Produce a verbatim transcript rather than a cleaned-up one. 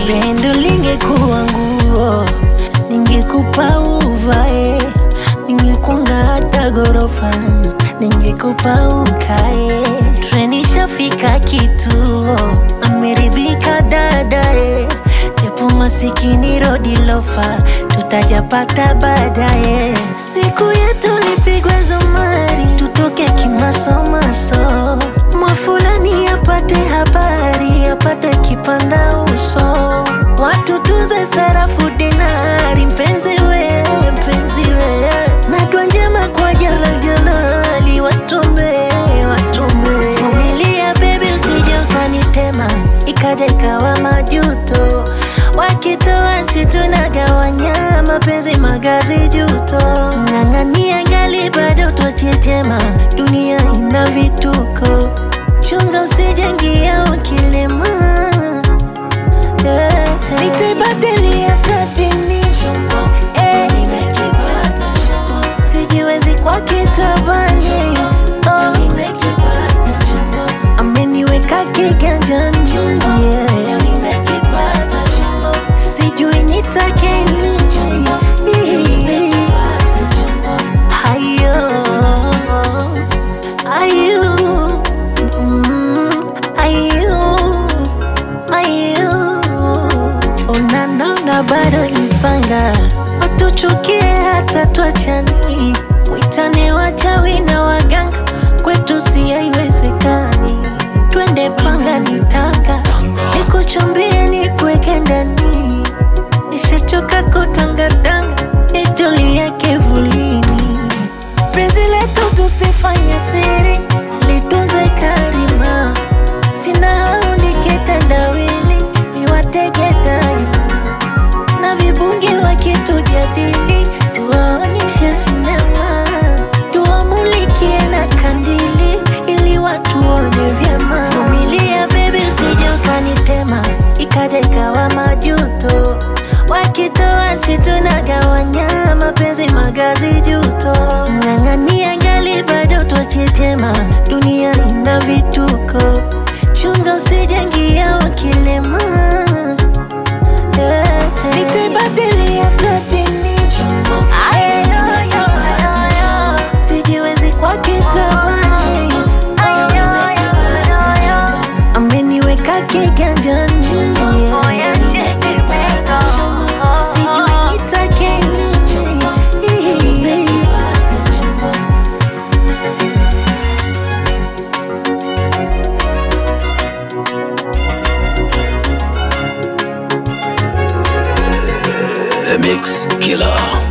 Pendo lingekuwa nguo, ningekupa uvae, ningekunga hata gorofa, ningekupa ukae. Treni shafika kituo, ameridhika dadae, japo masikini rodi lofa, tutajapata baadaye. Siku yetu lipigwe zumari, tutoke kimasomaso, mwafulani apate habari, apate kipanda uso, watu tuze sarafu dinari. Mpenzi we, mpenzi we, na dua njema kwa jala jalali, watombe, watombe. Vumilia baby, usije ukanitema ikaja ikawa majuto, wakitoa si tunagawanya, mapenzi magazi juto. Ng'ang'ania ngali bado twachetema, dunia ina vituko, chunga usijengia ukilema. Yeah. Nitaibadili hata dini, eh, sijiwezi kwa kitabani, oh, ameniweka kiganjani, yeah. Sijui nitake nini, ayo, ayo, mm, ayo, ayo. Unanona bado isanga, watuchukie hata tuachani, mwitane wachawi na waganga, kwetu si haiwezekani. Twende panga nitanga, nikuchumbie nikuweke ndani, nishachoka kutangatanga, nitulie kivulini. Penzi letu tusifanye siri, litunze karima, sina hao nikitendawili, niwatege daima, na vibungi wakitujadili, tuwaonyeshe sinema, tuwamulikie na kandili, ili watu waone vyema. Vumilia baby, usije ukanitema ikaja ikawa majuto, wakitoa si tunagawanya, mapenzi magazi juto. Ng'ang'ania ngali bado twachetema, dunia ina vituko, chunga usijengia ukilema. Yeah. Nitaibadili hata dini, sijiwezi kwa kitabani, ameniweka kiganjani, yeah. Sijui nitake nini, The Mix Killer.